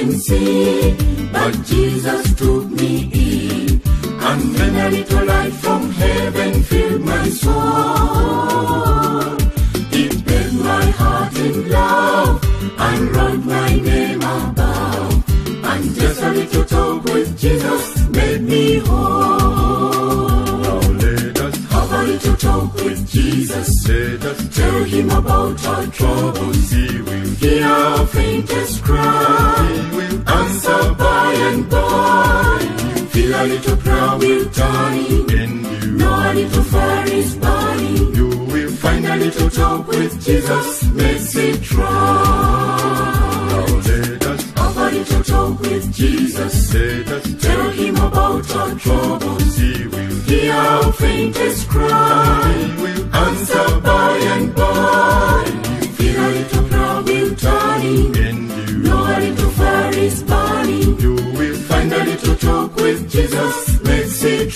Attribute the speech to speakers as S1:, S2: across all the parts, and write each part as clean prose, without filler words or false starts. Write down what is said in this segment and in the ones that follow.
S1: couldn't see, but Jesus took me in. And then a little light from heaven filled my soul. It made my heart in love and wrote my name above. And just a little talk with Jesus made me whole.
S2: Now let us
S1: Have a little talk with Jesus.
S2: let us
S1: Tell him about our troubles.
S2: He will
S1: Hear our faintest cry.
S2: He will
S1: Answer by and by. Feel a little prayer will turn him.
S2: and you
S1: Know a little fire is burning.
S2: you will
S1: Find a little talk with Jesus makes it
S2: now
S1: right.
S2: let us
S1: Have a little talk with Jesus.
S2: let us
S1: Tell him about our troubles.
S2: He will
S1: Hear our faintest cry.
S2: He will
S1: Answer by and by. Feel a little prayer will turn him.
S2: and you
S1: Know a little fire is burning.
S2: you will
S1: Find a little talk with Jesus makes it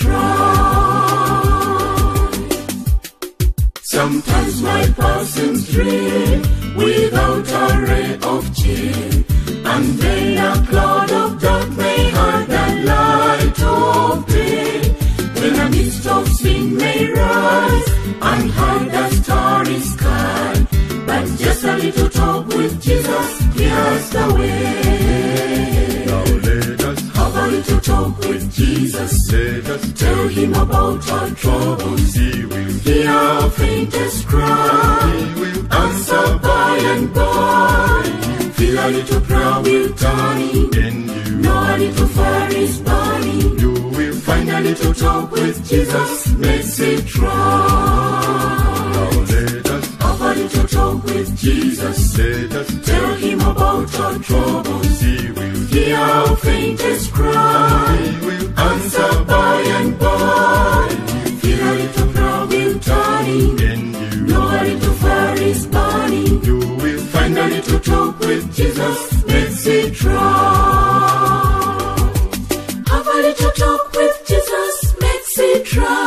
S1: right. Sometimes my person's dream without a ray of cheer, and then a cloud of dark may hide the light of day. Then a mist of sin may rise and hide the starry sky. But just a little talk with Jesus clears the way.
S2: now let us
S1: Have a little talk with Jesus.
S2: let us
S1: Tell him about our troubles.
S2: He will
S1: Hear our faintest cry.
S2: He will
S1: Answer by and by. Feel a little prayer will turn him.
S2: and you
S1: Know a little fire is burning.
S2: you will
S1: Find a little talk with Jesus makes it right.
S2: now let us
S1: Have a little talk with Jesus.
S2: let us
S1: Tell him about our troubles.
S2: He will
S1: Hear our faintest cry.
S2: He will
S1: Answer by and by. Feel a little prayer will turn him.
S2: and you
S1: Know a little fire is burning.
S2: you will
S1: Find a little talk with Jesus makes it right. Have a little talk with Jesus makes it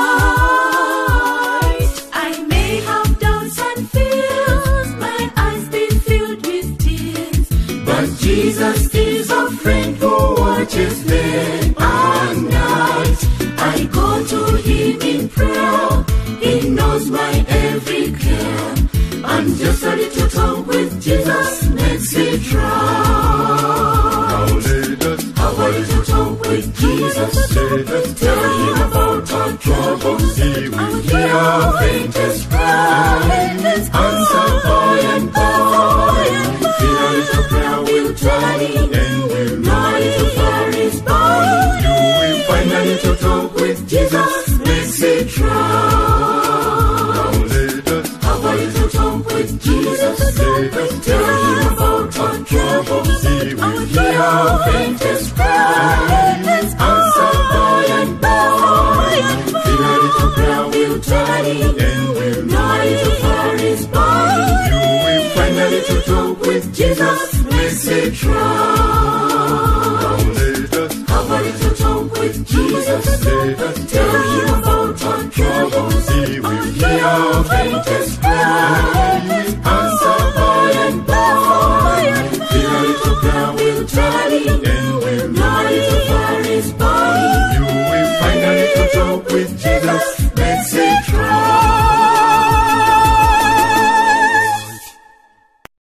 S1: right. I may have doubts and fears, my eyes been filled with tears, but Jesus is a friend who watches day and night. I go to him in prayer, he knows my every care, and just a little talk with Jesus makes it
S2: now
S1: right.
S2: let us
S1: Have a little talk with Jesus.
S2: let us
S1: Tell him about our troubles.
S2: He will
S1: Hear our faintest cry. Answer by and by. Feel a little prayer will turn him.
S2: and you
S1: Know a little fire is burning.
S2: you will
S1: Find a little talk with Jesus makes it right.
S2: now let us
S1: Have a little talk with Jesus. Tell him about our troubles.
S2: He will
S1: Hear our faintest cry. Answer by and by. Feel a little prayer will turn him.
S2: and will
S1: Know a little fire is burning.
S2: you will
S1: Find a little talk with Jesus makes it right.
S2: now let us
S1: Have a little talk with Jesus. Tell him about our troubles.
S2: He will
S1: Hear our faintest cry. Answer by and by. Feel a little prayer will turn him.
S2: and will
S1: Know a little fire is burning.
S2: you will
S1: Find a little talk with Jesus makes it